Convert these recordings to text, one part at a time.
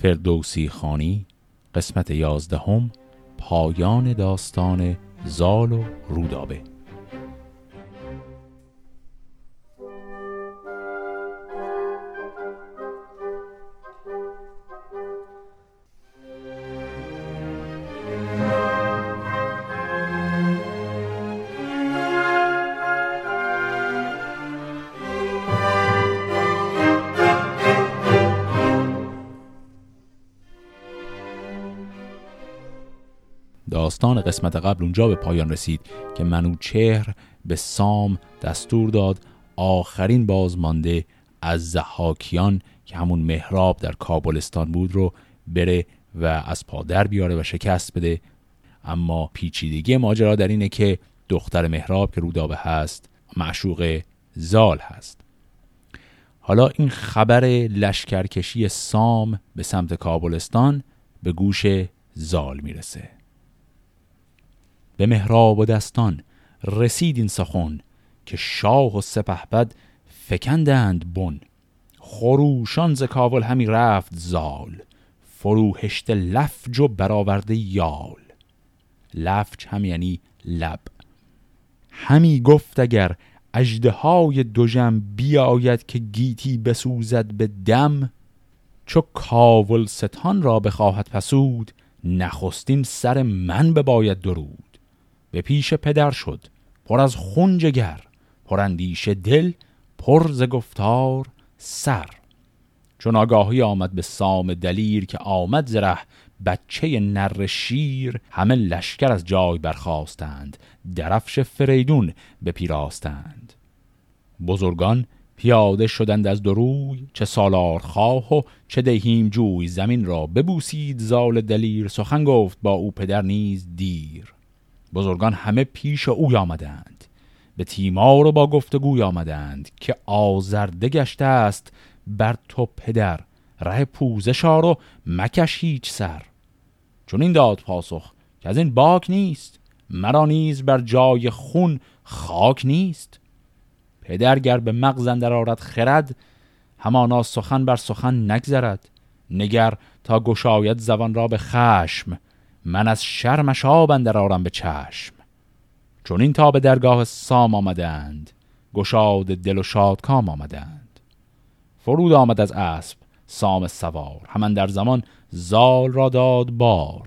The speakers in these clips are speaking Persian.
فردوسی خانی قسمت 11 پایان داستان زال و رودابه. داستان قسمت قبل اونجا به پایان رسید که منوچهر به سام دستور داد آخرین بازمانده از ضحاکیان که همون مهراب در کابلستان بود رو بره و از پا در بیاره و شکست بده. اما پیچیدگی ماجرا در اینه که دختر مهراب که رودابه هست معشوق زال هست. حالا این خبر لشکرکشی سام به سمت کابلستان به گوش زال میرسه. به مهراب و دستان رسید این سخن که شاه و سپهبد فکندند بن. خروشان ز کابل همی رفت زال، فروهشت لفج و برآورده یال. لفج هم یعنی لب. همی گفت اگر اژدهای دژم بیاید که گیتی بسوزد به دم. چو کاول ستان را بخواهد پسود، نخستین سر من بباید درود. به پیش پدر شد پر از خون جگر، پر اندیشه دل، پر ز گفتار سر. چون آگاهی آمد به سام دلیر که آمد ز ره بچه نر شیر. همه لشکر از جای برخاستند، درفش فریدون بپیراستند. بزرگان پیاده شدند از دروی، چه سالار خواه و چه دیهیم جوی. زمین را ببوسید زال دلیر، سخن گفت با او پدر نیز دیر. بزرگان همه پیش اوی آمدند، به تیمار و با گفتگوی آمدند. که آزرده گشته است بر تو پدر، ره پوزش آر و مکش هیچ سر. چون این داد پاسخ که از این باک نیست، مرا نیز بر جای خون خاک نیست. پدر گر به مغز اندر آرد خرد، همانا سخن بر سخن نگذرد. نگر تا گشاید زبان را به خشم، من از شرمش آب اندر آرم به چشم. چون این تا به درگاه سام آمدند، گشاد دل و شادکام آمدند. فرود آمد از اسب سام سوار، همان در زمان زال را داد بار.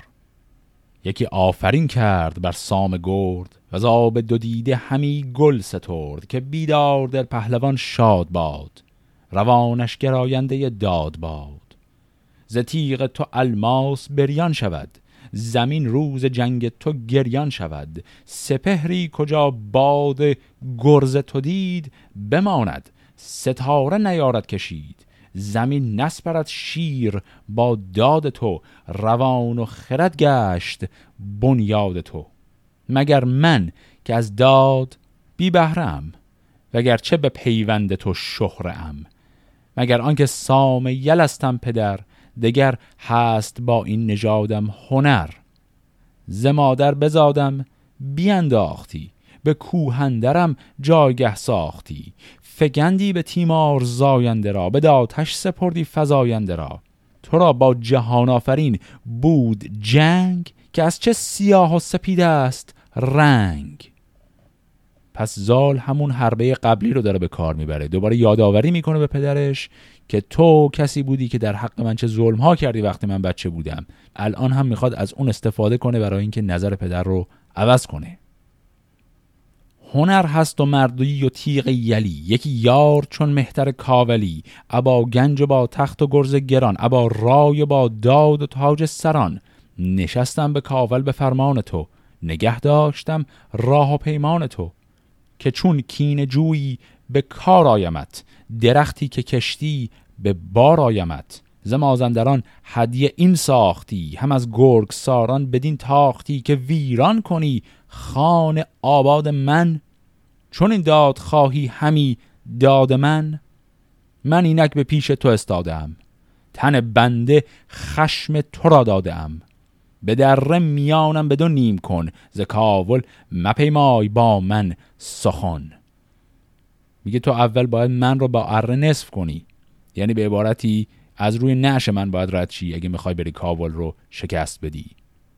یکی آفرین کرد بر سام گرد، و از آب دو دیده همی گل سترد. که بیدار دل پهلوان شاد باد، روانش گراینده داد باد. ز تیغ تو الماس بریان شود، زمین روز جنگ تو گریان شود. سپهری کجا باد گرز تو دید، بماند ستاره نیارد کشید. زمین نسپرد شیر با داد تو، روان و خرد گشت بنیاد تو. مگر من که از داد بی بهرم، وگرچه به پیوند تو شهرم. مگر آنکه سام یلستم پدر، دگر هست با این نژادم هنر. ز مادر بزادم بینداختی، به کوهندرم جایگه ساختی. فگندی به تیمار زاینده را، به آتش سپردی فزاینده را. تو را با جهان آفرین بود جنگ، که از چه سیاه و سپید است رنگ. پس زال همون حربه قبلی رو داره به کار میبره، دوباره یادآوری میکنه به پدرش که تو کسی بودی که در حق من چه ظلم ها کردی وقتی من بچه بودم. الان هم میخواد از اون استفاده کنه برای اینکه نظر پدر رو عوض کنه. هنر هست و مردی و تیغ یلی، یکی یار چون مهتر کاولی. ابا گنج و با تخت و گرز گران، ابا رای و با داد و تاج سران. نشستم به کاول به فرمان تو، نگه داشتم راه و پیمان تو. که چون کین جویی به کار آیمت، درختی که کشتی به بار آیمت. ز مازندران هدیه این ساختی، هم از گرگ ساران بدین تاختی. که ویران کنی خان آباد من، چون این داد خواهی همی داد من. من اینک به پیش تو استادم، تن بنده خشم تو را دادم. به در میانم بدون نیم کن، ز کاول مپیمای با من سخن. میگه تو اول باید من رو با اره نصف کنی، یعنی به عبارتی از روی نعش من باید رد شی اگه میخوای بری کابل رو شکست بدی.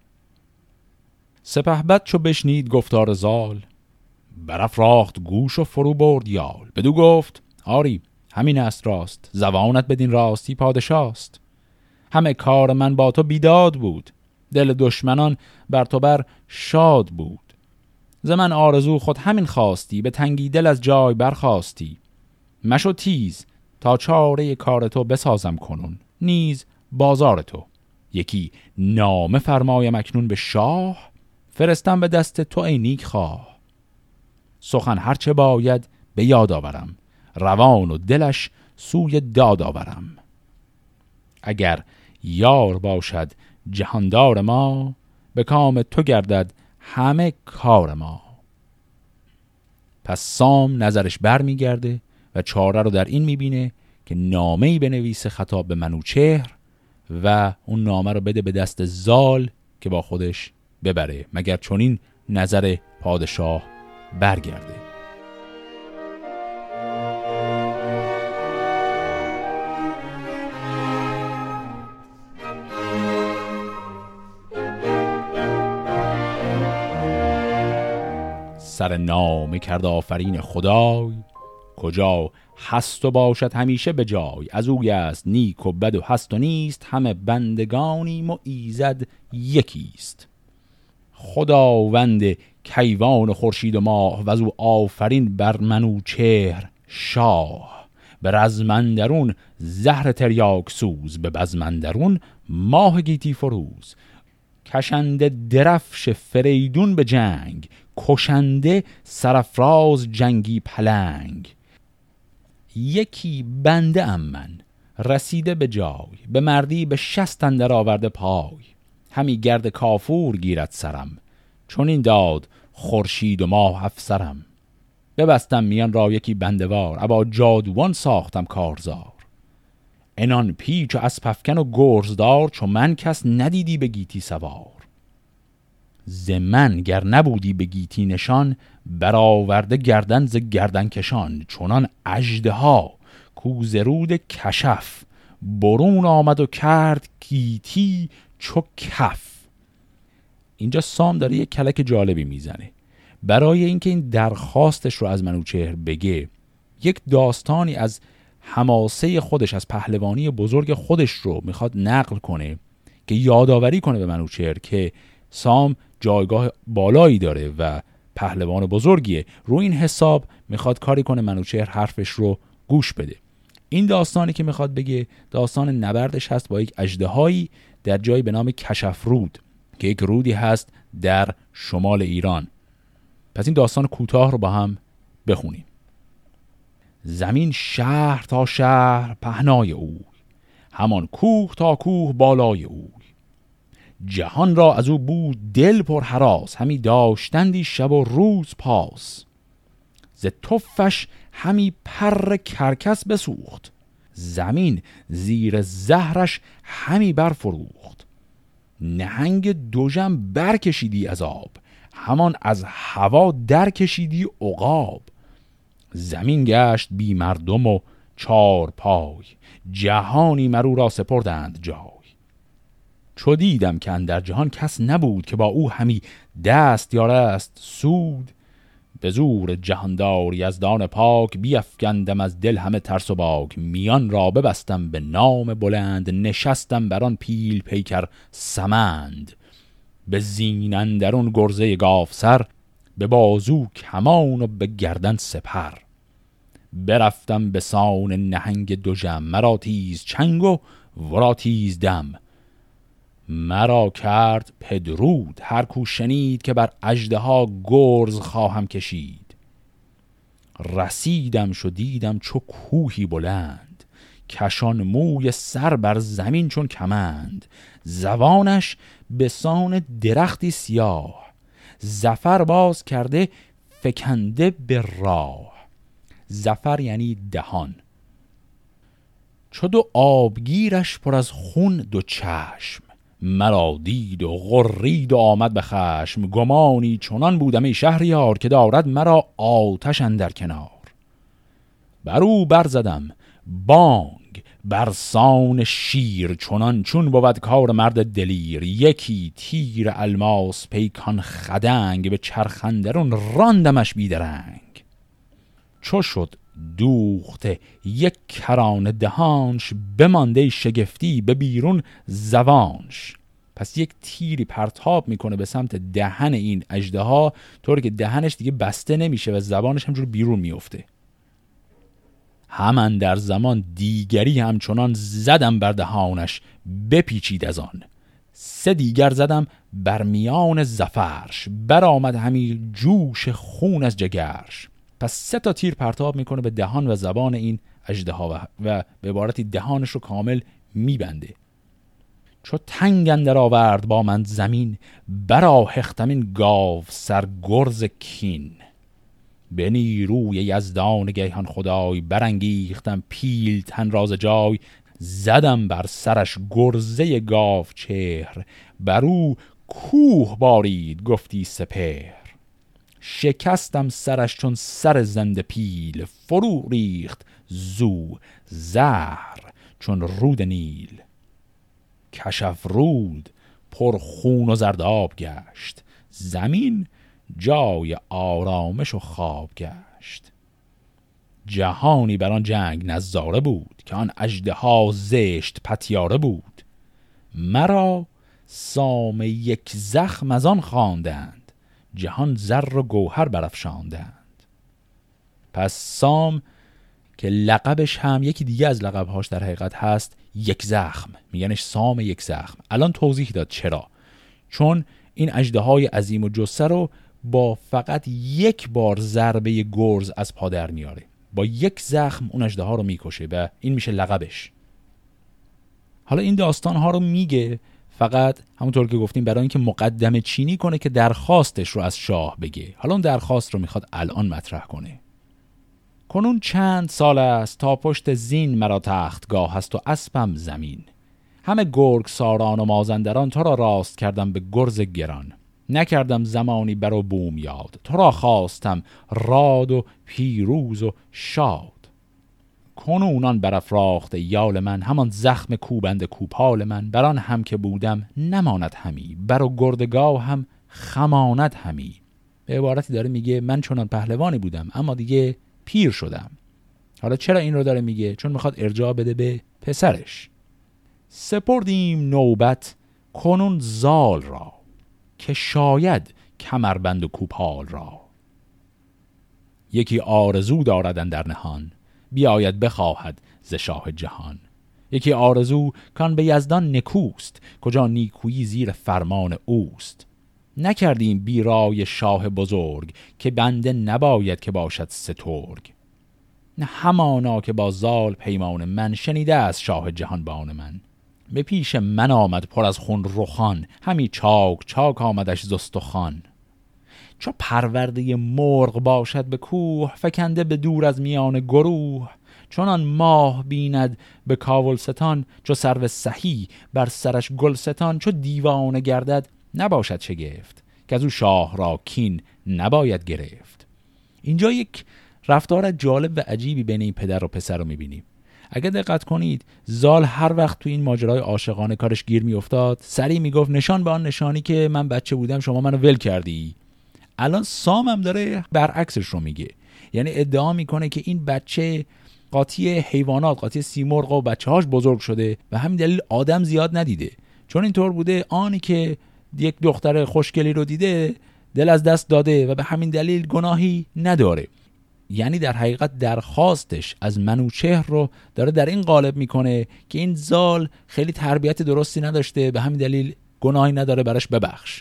سپهبد چو بشنید گفتار زال، برافراخت گوش و فرو برد یال. بدو گفت آری همین است راست، زبانت بدین راستی پادشاست. همه کار من با تو بیداد بود، دل دشمنان بر تو بر شاد بود. ز من آرزو خود همین خواستی، به تنگی دل از جای برخاستی. مشو تیز تا چاره کار تو بسازم کنون، نیز بازار تو. یکی نامه فرمایم اکنون به شاه، فرستم به دست تو ای نیک خواه. سخن هرچه باید به یاد آورم، روان و دلش سوی داد آورم. اگر یار باشد جهاندار ما، به کام تو گردد همه کار ما. پس سام نظرش بر میگرده و چاره رو در این میبینه که نامه‌ای بنویسه خطاب به منوچهر و اون نامه رو بده به دست زال که با خودش ببره، مگر چنین نظر پادشاه برگرده. سر نامه کرد آفرین خدای، کجا هست و باشد همیشه به جای. از اوی است نیک و بد و هست و نیست، همه بندگانیم و ایزد یکیست. خداوند کیوان و خورشید و ماه، و از او آفرین بر منوچهر شاه. به رزمندرون زهر تریاک سوز، به بزمندرون ماه گیتی فروز. کشنده درفش فریدون به جنگ، کشنده سرفراز جنگی پلنگ. یکی بنده ام من رسیده به جای، به مردی به 60 اندر آورده پای. همی گرد کافور گیرد سرم، چون این داد خورشید و ماه افسرم. ببستم میان را یکی بندوار، ابا جادوان ساختم کارزار. انان پیچ و اسپفکن و گرزدار، چون من کس ندیدی به گیتی سوار. ز من گر نبودی به گیتی نشان، برآورده گردن ز گردن کشان. چونان اژدها کوز رود کشف، برون آمد و کرد گیتی چو کف. اینجا سام داره یک کلک جالبی میزنه. برای اینکه این درخواستش رو از منوچهر بگه، یک داستانی از حماسه خودش، از پهلوانی بزرگ خودش رو میخواد نقل کنه که یادآوری کنه به منوچهر که سام جایگاه بالایی داره و پهلوان بزرگیه. رو این حساب میخواد کاری کنه منوچهر حرفش رو گوش بده. این داستانی که میخواد بگه داستان نبردش هست با یک اژدهایی در جایی به نام کشفرود که یک رودی هست در شمال ایران. پس این داستان کوتاه رو با هم بخونیم. زمین شهر تا شهر پهنای اوی، همان کوه تا کوه بالای اوی. جهان را از او بود دل پر هراس، همی داشتندی شب و روز پاس. ز تفش همی پر کرکس بسوخت، زمین زیر زهرش همی برفروخت. نهنگ دوژم برکشیدی از آب، همان از هوا در کشیدی عقاب. زمین گشت بی مردم و چار پای، جهانی مرو را سپردند جای. چو دیدم که اندر جهان کس نبود، که با او همی دست یارست سود. به زور جهاندار یزدان پاک، بیفگندم از دل همه ترس و باک. میان را ببستم به نام بلند، نشستم بران پیل پیکر سمند. به زین اندرون گرزه گاف سر، به بازو کمان و به گردن سپر. برفتم به سان نهنگ دوژم، مرا تیز چنگ و ورا تیز دم. مرا کرد پدرود هر کو شنید، که بر اژدها گرز خواهم کشید. رسیدم شو دیدم چو کوهی بلند، کشان موی سر بر زمین چون کمند. زبانش به سان درختی سیاه، زفر باز کرده فکنده به راه. زفر یعنی دهان. چو دو آبگیرش پر از خون دو چشم، مرا دید و غرید و آمد به خشم. گمانی چنان بودم ای شهریار، که دارد مرا آتش اندر کنار. برو برزدم بانگ برسان شیر چنان چون بود کار مرد دلیر. یکی تیر الماس پیکان خدنگ به چرخندرون راندمش بیدرنگ. چو شد دوخته یک کرانه دهانش بمانده شگفتی به بیرون زبانش. پس یک تیری پرتاب میکنه به سمت دهن این اژدها طوری که دهنش دیگه بسته نمیشه و زبانش همجور بیرون میفته. همان در زمان دیگری همچنان زدم بر دهانش بپیچید از آن. 3 دیگر زدم بر میان زفرش برآمد همی جوش خون از جگرش. پس 3 تا تیر پرتاب میکنه به دهان و زبان این اژدها و به عبارتی دهانش رو کامل میبنده. چو تنگ اندر آورد با من زمین برآهختم این گاو سر گرز کین. به نیروی یزدان گیهان خدای برانگیختم پیلتن راز جای. زدم بر سرش گرزه گاو چهر برو کوه بارید گفتی سپهر. شکستم سرش چون سر زنده پیل فرو ریخت زو زهر چون رود نیل. کشف رود پر خون و زرداب گشت زمین جای آرامش و خواب گشت. جهانی بران جنگ نظاره بود که آن اژدها زشت پتیاره بود. مرا سام یک زخم از آن خواندند جهان زر و گوهر برافشاندند. پس سام که لقبش هم یکی دیگه از لقبهاش در حقیقت هست یک زخم، میگنش سام یک زخم. الان توضیح داد چرا. چون این اژدهای عظیم و جثه رو با فقط یک بار ضربه گرز از پا در میاره، با یک زخم اون اژدها رو میکشه و این میشه لقبش. حالا این داستان ها رو میگه فقط همونطور که گفتیم برای اینکه مقدمه چینی کنه که درخواستش رو از شاه بگه. حالا اون درخواست رو میخواد الان مطرح کنه. کنون چند سال است تا پشت زین مرا تختگاه است و اسبم زمین. همه گرگ ساران و مازندران تو را راست کردم به گرز گران. نکردم زمانی بر و بوم یاد تو را خواستم راد و پیروز و شاد. کنونان برافراخت یال من همان زخم کوبند کوپال من. بران هم که بودم نماند همی بر و گردگاه هم خماند همی. به عبارتی داره میگه من چنان پهلوانی بودم اما دیگه پیر شدم. حالا چرا این رو داره میگه؟ چون میخواد ارجاع بده به پسرش. سپردیم نوبت کنون زال را که شاید کمربند و کوپال را. یکی آرزو داردن در نهان بیاید بخواهد ز شاه جهان. یکی آرزو کان به یزدان نکوست کجا نیکویی زیر فرمان اوست. نکردیم بیرای شاه بزرگ که بنده نباید که باشد سترگ. نه همانا که با زال پیمان من شنیده از شاه جهان بان من. به پیش من آمد پر از خون رخان همی چاک چاک آمدش زستخوان. چو پرورده مرغ باشد به کوه فکنده به دور از میان گروه. چونان ماه بیند به کاولستان چو سرو سهی بر سرش گلستان. چو دیوانه گردد نباشد شگفت که از او شاه را کین نباید گرفت. اینجا یک رفتار جالب و عجیبی بین این پدر و پسر رو میبینیم. اگه دقت کنید زال هر وقت تو این ماجرای عاشقانه کارش گیر میافتاد سری میگفت نشان به آن نشانی که من بچه بودم شما منو ول کردی. الان سام هم داره برعکسش رو میگه، یعنی ادعا میکنه که این بچه قاطی حیوانات، قاطی سیمرغ و بچه‌هاش بزرگ شده و همین دلیل آدم زیاد ندیده. چون اینطور بوده آنی که یک دختر خوشگلی رو دیده دل از دست داده و به همین دلیل گناهی نداره. یعنی در حقیقت درخواستش از منوچهر رو داره در این قالب میکنه که این زال خیلی تربیت درستی نداشته به همین دلیل گناهی نداره براش ببخش.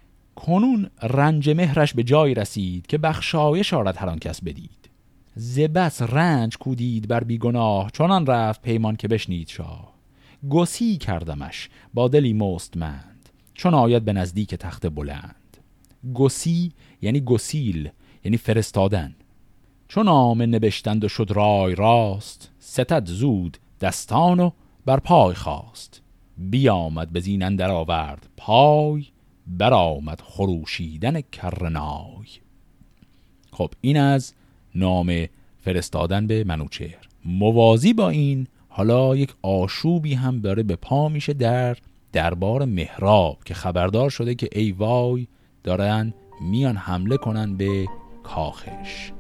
کنون رنج مهرش به جای رسید که بخشایش آرد هر آن کس بدید. ز بس رنج کودید بر بیگناه چنان رفت پیمان که بشنید شاه. گسی کردمش با دلی مستمند چون آید به نزدیک تخت بلند. گسی یعنی گسیل یعنی فرستادن. چون نامه نبشتند و شد رای راست ستد زود دستان و بر پای خواست. بیامد به زین اندر آورد پای برآمد خروشیدن کرنای. خب این از نامه فرستادن به منوچهر. موازی با این حالا یک آشوبی هم داره به پا میشه در دربار مهراب که خبردار شده که ای وای دارن میان حمله کنن به کاخش.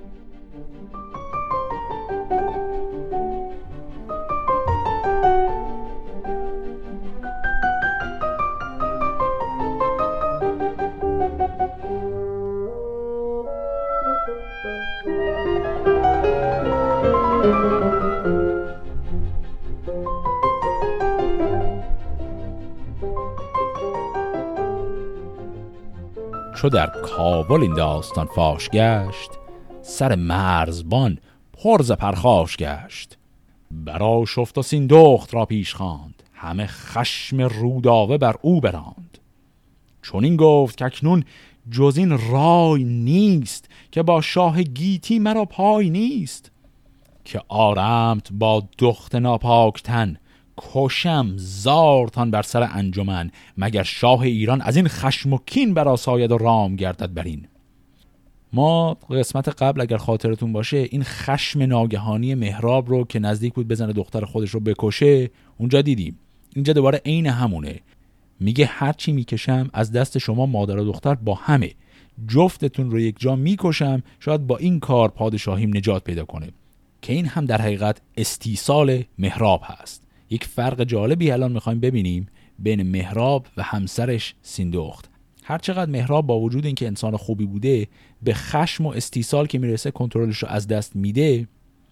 چو در کابل این داستان فاش گشت، سر مرزبان پر ز پرخاش گشت. برا شفت و سیندخت را پیش خواند، همه خشم رودابه بر او براند. چون این گفت که اکنون جز این رای نیست، که با شاه گیتی مرا پای نیست. که آرمت با دخت ناپاک تن، کشم زارتان بر سر انجمن. مگر شاه ایران از این خشم و کین برا ساید و رام گردد برین. ما قسمت قبل اگر خاطرتون باشه این خشم ناگهانی مهراب رو که نزدیک بود بزنه دختر خودش رو بکشه اونجا دیدیم. اینجا دوباره عین همونه، میگه هرچی میکشم از دست شما مادر و دختر با همه، جفتتون رو یک جا میکشم، شاید با این کار پادشاهیم نجات پیدا کنه. که این هم در حقیقت استیصال مهراب هست. یک فرق جالبی الان میخوایم ببینیم بین مهراب و همسرش سیندخت. هرچقدر مهراب با وجود اینکه انسان خوبی بوده به خشم و استیصال که میرسه کنترلش رو از دست میده،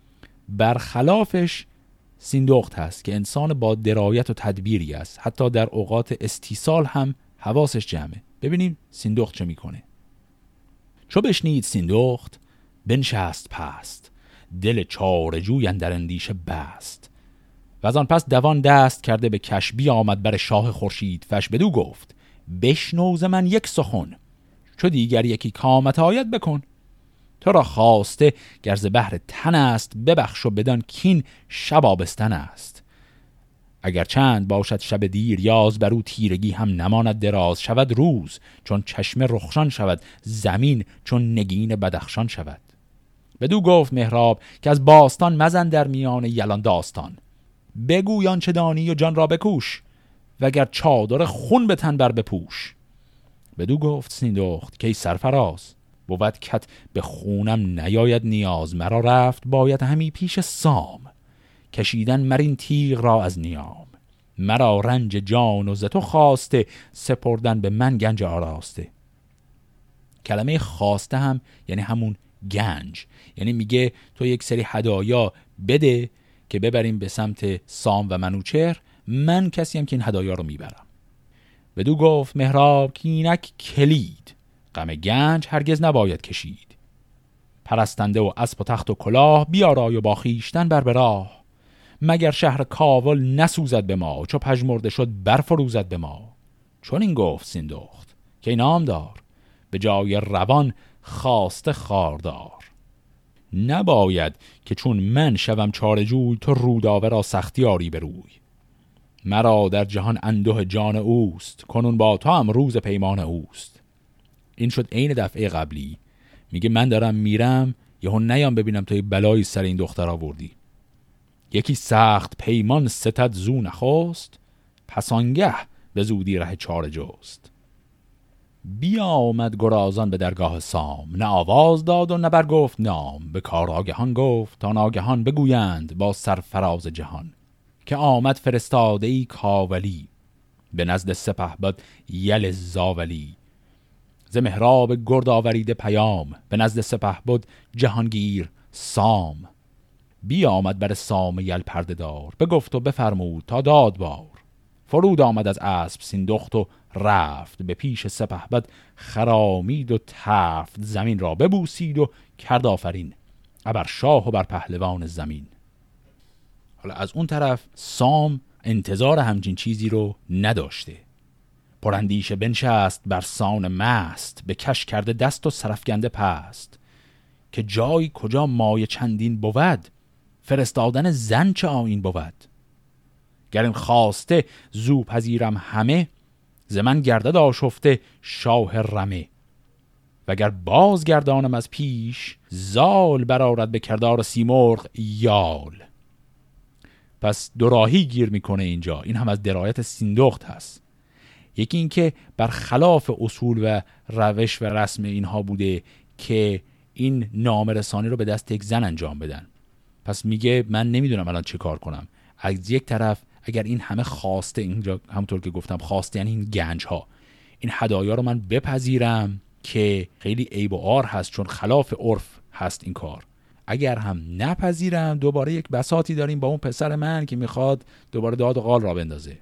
برخلافش سیندخت هست که انسان با درایت و تدبیری است، حتی در اوقات استیصال هم حواسش جمعه. ببینیم سیندخت چه میکنه. چو بشنید سیندخت بنشست پست، دل چاره‌جوی اندر اندیشه بست. و از آن پس دوان دست کرده به کش، بیامد بر شاه خورشید فش. بدو گفت بشنو ز من یک سخن، چو دیگر یکی کامت آید بکن. تو را خواسته گر ز بهر تن است، ببخش و بدان کین شب آبستن است. اگر چند باشد شب دیر یاز، بر او تیرگی هم نماند دراز. شود روز چون چشمه رخشان شود، زمین چون نگین بدخشان شود. بدو گفت مهراب که از باستان مزن در میان یلان داستان. بگوی آنچه دانی و جان را بکوش، وگر چادر خون به تن بر بپوش. بدو گفت سیندخت که ای سرفراز، بود کت به خونم نیاید نیاز. مرا رفت باید همی پیش سام، کشیدن مرین تیغ را از نیام. مرا رنج جان و ز تو خواسته، سپردن به من گنج آراسته. کلمه خواسته هم یعنی همون گنج، یعنی میگه تو یک سری هدایا بده که ببریم به سمت سام و منوچهر، من کسیم که این هدایا رو میبرم. بدو گفت مهراب که اینک کلید، غم گنج هرگز نباید کشید. پرستنده و اسب و تخت و کلاه، بیارای و با خویشتن بر براه. مگر شهر کاول نسوزد به ما، چو پژمرده شد برفروزد به ما. چون این گفت سیندخت که این نامدار، به جای روان خواسته خاردار. نباید که چون من شوم چاره‌جوی، تو رودابه را سختی آری بروی. مرا در جهان انده جان اوست، کنون با تو هم روز پیمان اوست. این شد عین دفعه قبلی، میگه من دارم میرم یهو نیام ببینم توی بلایی سر این دختر آوردی. یکی سخت پیمان ستد زو نخست، پس آنگه به زودی ره چاره جست. بیا آمد گرازان به درگاه سام، نه آواز داد و نه برگفت نام. به کار آگهان گفت تا ناگهان، بگویند با سرفراز جهان. که آمد فرستاده ای کاولی، به نزد سپهبد یل زاولی. ز مهراب گرد آوریده پیام، به نزد سپهبد جهانگیر سام. بیا آمد بر سام یل پرده دار، بگفت و بفرمود تا داد بار. فرود آمد از اسب سیندخت و رفت، به پیش سپهبد خرامید و تفت. زمین را ببوسید و کرد آفرین، ابر شاه و بر پهلوان زمین. حالا از اون طرف سام انتظار همچین چیزی رو نداشته. پراندیشه بنشست بر سان مست، به کش کرده دست و سرفگنده پست. که جای کجا مایه چندین بود، فرستادن زن چه آیین بود. گر این خواسته زو پذیرم همه، ز من گردد آشفته شاه رمه. وگر باز گردانم از پیش، زال برآرد به کردار سیمرغ یال. پس دوراهی گیر میکنه اینجا. این هم از درایت سیندخت هست. یکی این که برخلاف اصول و روش و رسم اینها بوده که این نامه‌رسانی رو به دست یک زن انجام بدن. پس میگه من نمیدونم الان چه کار کنم. از یک طرف اگر این همه خواسته، اینجا همونطور که گفتم خواسته یعنی این گنج ها، این هدایا رو من بپذیرم که خیلی عیب و عار هست چون خلاف عرف هست این کار. اگر هم نپذیرم دوباره یک بساطی داریم با اون پسر من که میخواد دوباره داد و قال را بندازه.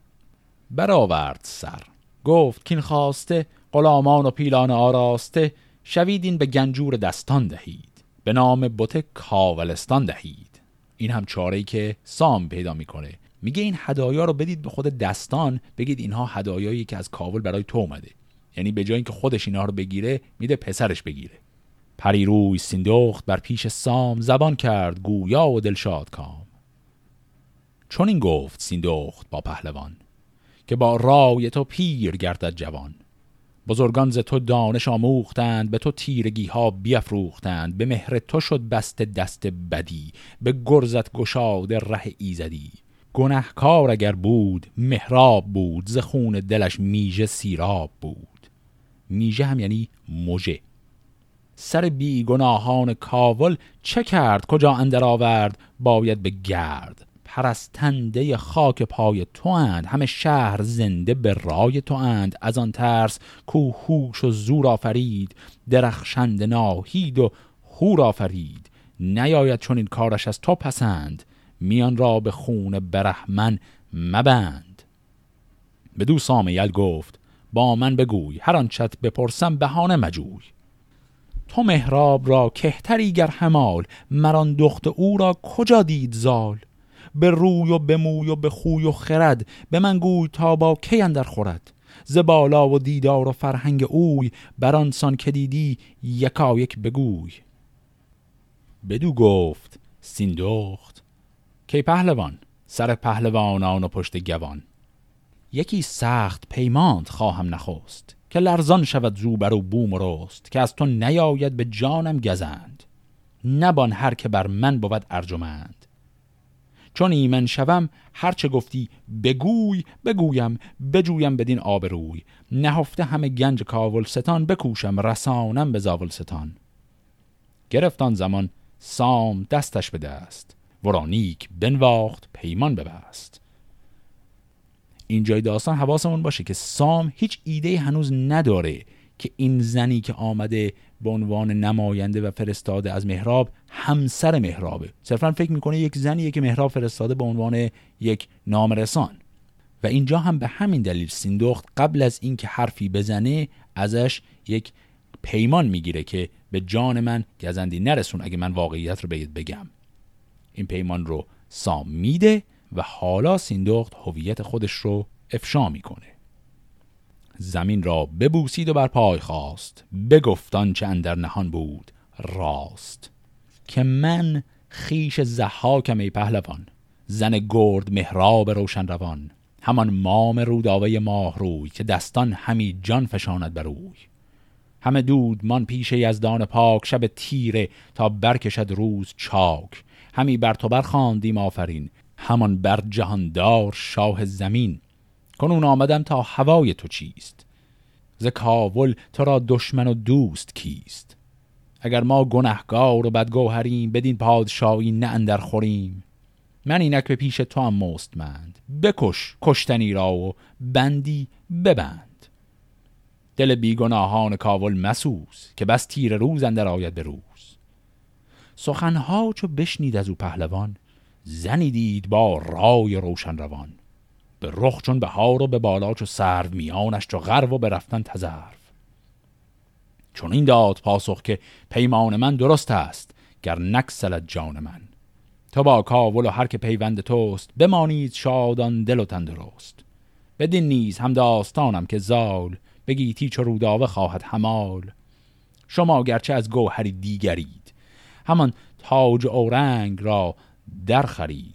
برآورد سر گفت کین خواسته غلامان و پیلان آراسته، شویدین به گنجور دستان دهید، به نام بت کاولستان دهید. این هم چاره‌ای که سام پیدا میکنه. میگه این هدایا رو بدید به خود دستان، بگید اینها هدایایی که از کاول برای تو اومده. یعنی به جای اینکه خودش اینها رو بگیره میده پسرش بگیره. پریروی سیندخت بر پیش سام، زبان کرد گویا و دلشاد کام. چون این گفت سیندخت با پهلوان، که با رای تو پیر گردد جوان. بزرگان ز تو دانش آموختند، به تو تیرگی ها بیفروختند. به مهر تو شد بست دست بدی، به گرزت گشاده ره ایزدی. گنهکار اگر بود مهراب بود، ز خون دلش میژه سیراب بود. میژه هم یعنی مژه. سر بی گناهان کاول چه کرد؟ کجا اندر آورد باید به گرد. پرستنده خاک پای تو اند، همه شهر زنده به رای تو اند. از آن ترس کو هوش و زور آفرید، درخشنده ناهید و هور آفرید. نیاید چون این کارش از تو پسند، میان را به خون برهمن مبند. بدو سام یل گفت با من بگوی، هر آنچت بپرسم بهانه مجوی. تو مهراب را کهتری گر همال، مران دخت او را کجا دید زال. به روی و به موی و به خوی و خرد، به من گوی تا با کی اندر خورد. ز بالا و دیدار و فرهنگ اوی، برانسان که دیدی یکا یک بگوی. بدو گفت سیندخت که پهلوان، سر پهلوانان و پشت گوان. یکی سخت پیماند خواهم نخست، که لرزان شود زوبر و بوم و رست. که از تو نیاید به جانم گزند، نبان هر که بر من بود ارجمند. چون ایمن شوم هرچه گفتی بگوی، بگویم بجویم بدین آبروی. نهفته همه گنج کاولستان، بکوشم رسانم به زاولستان. گرفتان زمان سام دستش به دست، ورانیک بنواخت پیمان ببست. اینجای داستان حواسمون باشه که سام هیچ ایده هنوز نداره که این زنی که آمده به عنوان نماینده و فرستاده از مهراب همسر مهرابه. صرفا فکر میکنه یک زنیه که مهراب فرستاده به عنوان یک نامرسان. و اینجا هم به همین دلیل سیندخت قبل از این که حرفی بزنه ازش یک پیمان میگیره که به جان من گزندی نرسون اگه من واقعیت رو بگم. این پیمان رو سام میده و حالا سیندخت هویت خودش رو افشا میکنه. زمین را ببوسید و بر پای خواست، بگفتان چه اندر نهان بود راست. که من خیش ضحاکم ای پهلوان، زن گرد مهراب روشن روان. همان مام رودابه ماه روی، که دستان همی جان فشاند بر اوی. همه دود من پیش یزدان پاک، شب تیره تا برکشد روز چاک. همی بر تو برخواندیم آفرین، همان بر جهاندار شاه زمین. کنون آمدم تا هوای تو چیست، ز کاول تو را دشمن و دوست کیست. اگر ما گنهگار و بدگوهریم، بدین پادشاهی نه اندر خوریم. من اینک به پیش تو هم مستمند، بکش کشتنی را و بندی ببند. دل بیگناهان کاول مسوز، که بس تیر روز اندر آید به روز. سخنها چو بشنید از او پهلوان، زنی دید با رای روشن روان. به رخ چون بهار و به بالا چو سرو، میانش چو غرو و به رفتن تذرو. چون این داد پاسخ که پیمان من درست است، گر نگسلد جان من. تو با کاول و هر که پیوند توست، بمانید شادان دل و تندرست. بدین نیز هم داستانم که زال، بگیتی چو رودابه خواهد همال. شما گرچه از گوهری دیگرید، همان تاج اورنگ را در خرید.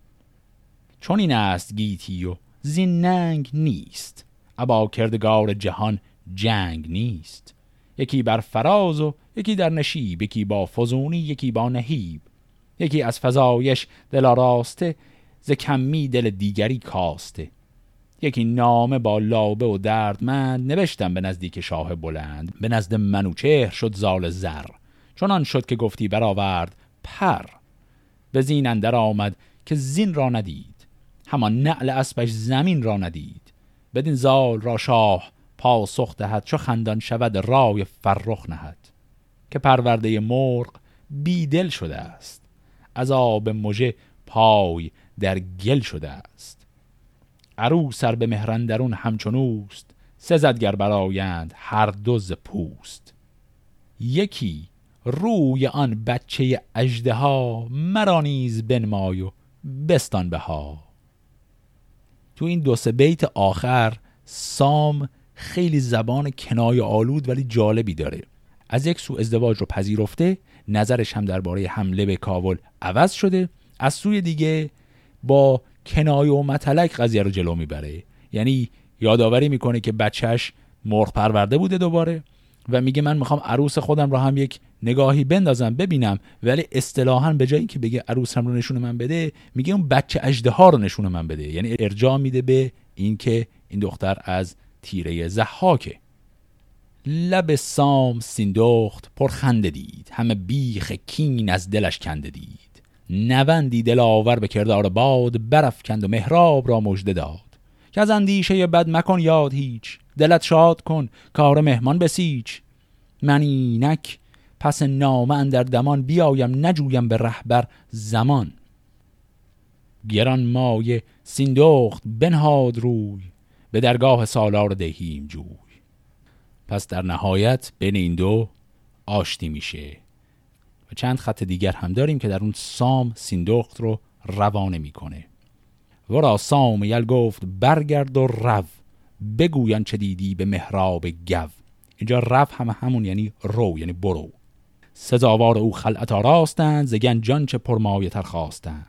چون این است گیتی و زین ننگ نیست، ابا کردگار جهان جنگ نیست. یکی بر فراز و یکی در نشیب، یکی با فزونی یکی با نهیب. یکی از فزایش دل آراسته، ز کمی دل دیگری کاسته. یکی نامه با لابه و دردمند نوشتم به نزدیک شاه بلند. به نزد منوچهر شد زال زر، چنان شد که گفتی برآورد پر. به زین اندر آمد که زین را ندید، همان نعل اسبش زمین را ندید. بدین زال را شاه پاسخ دهد، چو خندان شود رای فرخ نهد. که پرورده مرغ بی دل شده است، از آب مژه پای در گل شده است. عروس سر به مهرندرون همچنوست، سزد گر برآیند هر دو ز پوست. یکی روی آن بچه اژدها، مرا نیز بنمای و بستان بها. تو این 2-3 بیت آخر سام خیلی زبان کنایه آلود ولی جالبی داره. از یک سو ازدواج رو پذیرفته، نظرش هم درباره حمله به کاوه عوض شده، از سوی دیگه با کنایه و متلک قضیه رو جلو میبره. یعنی یادآوری میکنه که بچهش مرغ پرورده بوده دوباره و میگه من میخوام عروس خودم رو هم یک نگاهی بندازم ببینم، ولی اصطلاحاً به جای اینکه بگه عروسم رو نشون من بده، میگه اون بچه اژدها رو نشون من بده. یعنی ارجاع میده به اینکه این دختر از تیره ضحاکه. لب سام سیندخت پرخنده دید، همه بیخ کین از دلش کنده دید. نوندی دلاور به کردار باد، برافکند و مهراب را مژده داد. که از اندیشه بد مکن یاد هیچ، دلت شاد کن کار مهمان بسیچ. من اینک پس نامه اندر دمان، بیایم نجویم به رهبر زمان. گران مایه سیندخت بنهاد روی، به درگاه سالار دهیم جوی. پس در نهایت بین این دو آشتی میشه. و چند خط دیگر هم داریم که در اون سام سیندخت رو روانه میکنه. ورا سام یل گفت برگرد و رو، بگویان چه دیدی به مهراب گو. اینجا رو همون یعنی رو، یعنی برو. سزاوار او خلعت آراستند، ز گنجان چه پرمایه تر خواستند.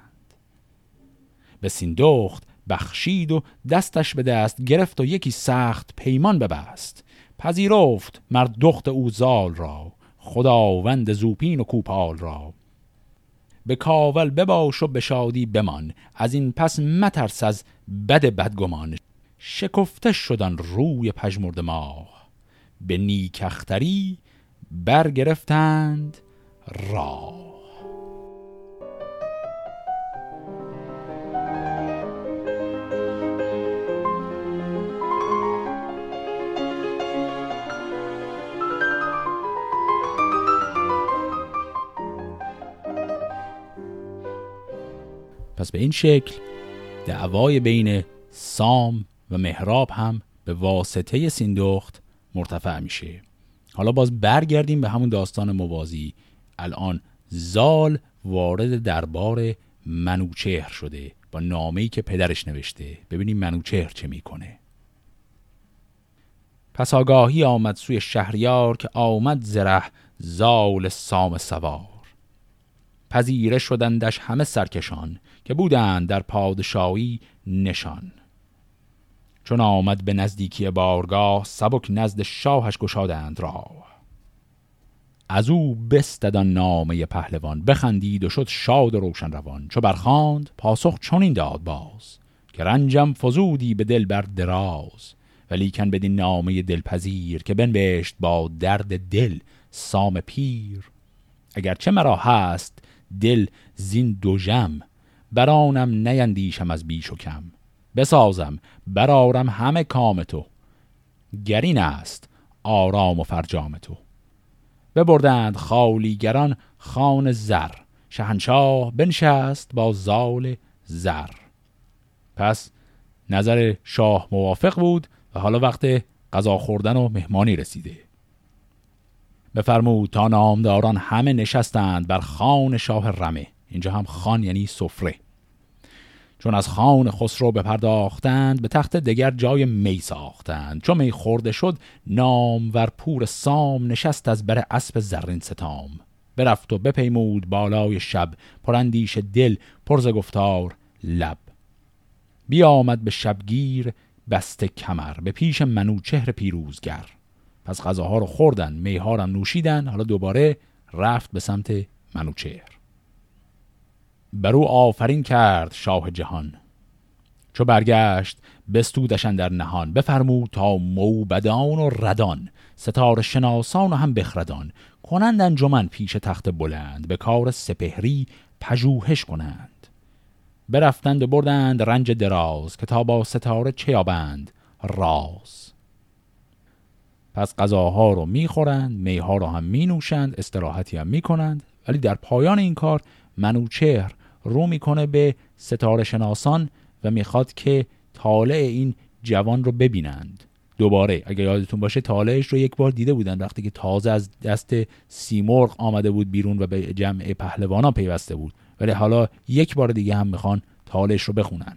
به سیندخت بخشید و دستش به دست گرفت، و یکی سخت پیمان ببست. پذیرفت مرد دخت او زال را، خداوند زوپین و کوپال را. به کاول بباش و به شادی بمان، از این پس مترس از بد بدگمان. شکفته شدن روی پژمرده ماه، به نیکختری برگرفتند راه. پس به این شکل دعوای بین سام و مهراب هم به واسطه سیندخت مرتفع میشه. حالا باز برگردیم به همون داستان موازی. الان زال وارد دربار منوچهر شده با نامه‌ای که پدرش نوشته. ببینیم منوچهر چه میکنه. پس آگاهی آمد سوی شهریار، که آمد زره زال سام سوار. پذیره شدندش همه سرکشان، که بودند در پادشاهی نشان. چون آمد به نزدیکی بارگاه، سبک نزد شاهش گشادند راه. از او بستدان نامه پهلوان، بخندید و شد شاد و روشن روان. چو برخواند پاسخ چنین داد باز، که رنجم فزودی به دل بر دراز. ولیکن بدین نامه دلپذیر، که بنوشت با درد دل سام پیر. اگرچه مرا هست دل زین دو جم، برانم نیندیشم از بیش و کم. بسازم برارم همه کام تو، گرین است آرام و فرجام تو. ببردند خالیگران خان زر، شهنشاه بنشست با زال زر. پس نظر شاه موافق بود و حالا وقت غذا خوردن و مهمانی رسیده. بفرمود تا نامداران همه نشستند بر خان شاه رمه. اینجا هم خان یعنی سفره. چون از خان خسرو بپرداختند، به تخت دگر جای می ساختند. چون می خورده شد نامور پور سام، نشست از بر اسب زرین ستام. برفت و بپیمود بالای شب، پراندیش دل پر ز گفتار لب. بیامد به شبگیر بسته کمر، به پیش منوچهر پیروزگر. پس غذاها رو خوردن، میها رو نوشیدن. حالا دوباره رفت به سمت منوچهر. برو آفرین کرد شاه جهان. چو برگشت بستودشان در نهان. بفرمود تا موبدان و ردان، ستاره شناسان و هم بخردان، کنند انجمن پیش تخت بلند، به کار سپهری پژوهش کنند. برفتند و بردند رنج دراز، که تا با ستاره چه یابند راز. پس غذاها رو میخورند، میها رو هم مینوشند، استراحتی هم میکنند. ولی در پایان این کار منوچهر رو میکنه به ستاره شناسان و میخواد که طالع این جوان رو ببینند. دوباره اگه یادتون باشه طالعش رو یک بار دیده بودن وقتی که تازه از دست سیمرغ آمده بود بیرون و به جمع پهلوانا پیوسته بود، ولی حالا یک بار دیگه هم میخوان طالعش رو بخونن.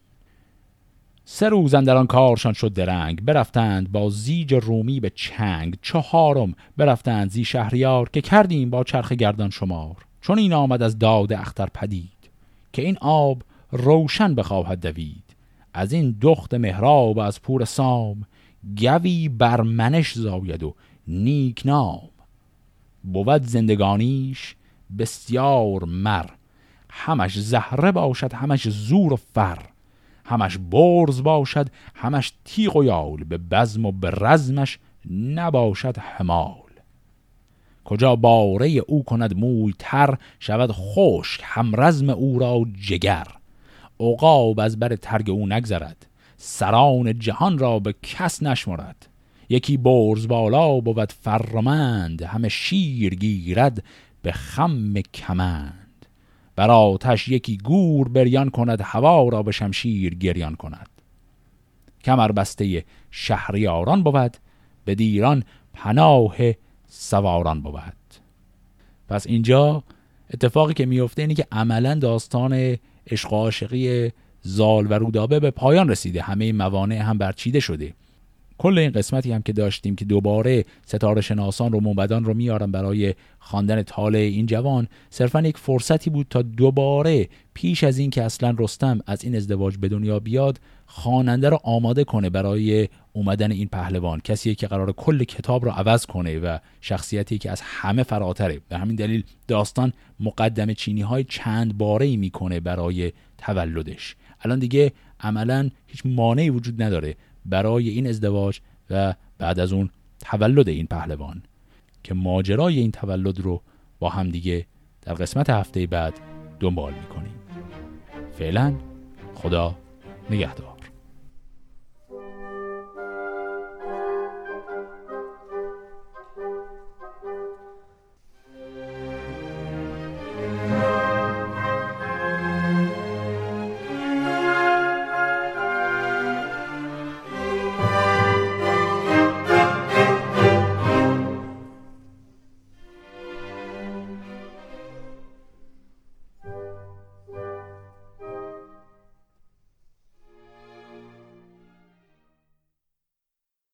3 روز اندر آن کارشان شد درنگ، برفتند با زیج رومی به چنگ. 4 برفتند زی شهریار، که کردیم با چرخ گردان شمار. چون این آمد از داد اختر پدید، که این آب روشن بخواهد دوید. از این دخت مهراب از پور سام، گوی بر منش زاید و نیک نام. بود زندگانیش بسیار مر، همش زهره باشد همش زور و فر. همش برز باشد همش تیغ و یال، به بزم و به رزمش نباشد همال. کجا باره او کند موی تر، شود خشک هم رزم او را جگر. عقاب از بر ترگ او نگذرد، سران جهان را به کس نشمرد. یکی برز بالا بود فرمند، همه شیر گیرد به خم کمند. بر آتش یکی گور بریان کند، هوا را به شمشیر گریان کند. کمر بسته شهریاران بود، به دیران پناه سواران بود. پس اینجا اتفاقی که میفته اینه که عملا داستان عشق و عاشقی زال و رودابه به پایان رسیده. همه موانع هم برچیده شده. کل این قسمتی هم که داشتیم که دوباره ستاره شناسان رو موبدان رو میارن برای خواندن طالع این جوان، صرفا یک فرصتی بود تا دوباره پیش از این که اصلا رستم از این ازدواج به دنیا بیاد خواننده رو آماده کنه برای اومدن این پهلوان. کسیه که قرار کل کتاب رو عوض کنه و شخصیتی که از همه فراتره. به همین دلیل داستان مقدمه چینی های چند باره‌ای میکنه برای تولدش. الان دیگه عملا هیچ مانعی وجود نداره برای این ازدواج و بعد از اون تولد این پهلوان، که ماجرای این تولد رو با هم دیگه در قسمت هفته بعد دنبال میکنیم. فعلا خدا نگهدار.